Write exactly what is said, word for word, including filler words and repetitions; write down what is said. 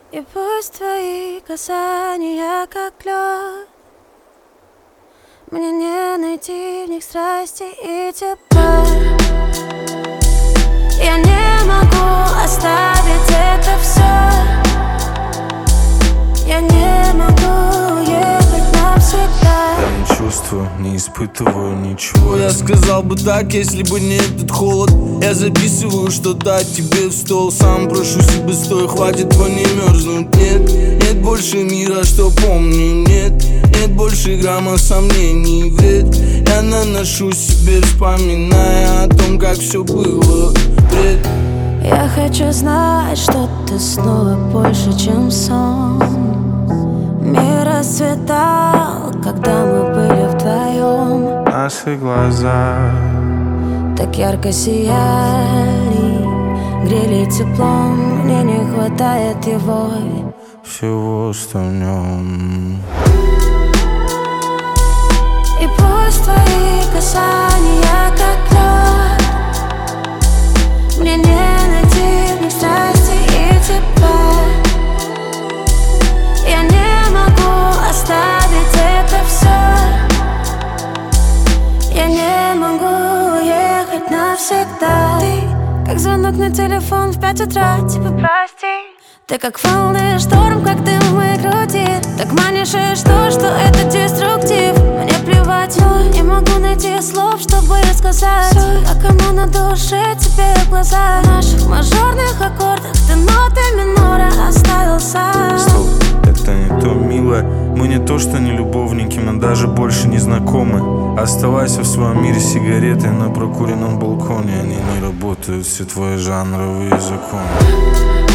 И пусть твои касания как лед, мне не найти в них страсти и тепла. Я не могу оставить это все. Я не могу уехать навсегда. Я не чувствую, не испытываю ничего. Я сказал бы так, если бы не этот холод. Я записываю что-то о тебе в стол. Сам прошу себя, стой, хватит по не мерзнуть. Нет, нет больше мира, что помню. Нет, нет больше грамма сомнений. Вред я наношу себе, вспоминая о том, как все было. Бред. Я хочу знать, что ты снова больше, чем сон. Мир расцветал, когда мы были вдвоем. Наши глаза так ярко сияли, грели теплом. Мне не хватает его, всего, что в нем. И пусть твои касания как лед, мне не найти в них страсти и тепла. Я не могу оставить это все. Я не могу уехать навсегда. Ты как звонок на телефон в пять утра, типа прости. Ты как волны, шторм, как дым в моей груди. Так манишь и что, что это деструктив. Мне плевать, но не могу найти слов, чтобы рассказать все, как оно на душе тебе в глаза. В наших мажорных аккордах ты ноты минора оставил сам. Стоп, это не то, милая. Мы не то, что не любовники, мы даже больше не знакомы. Оставайся в своем мире сигаретой на прокуренном балконе. Они не работают, все твои жанровые законы.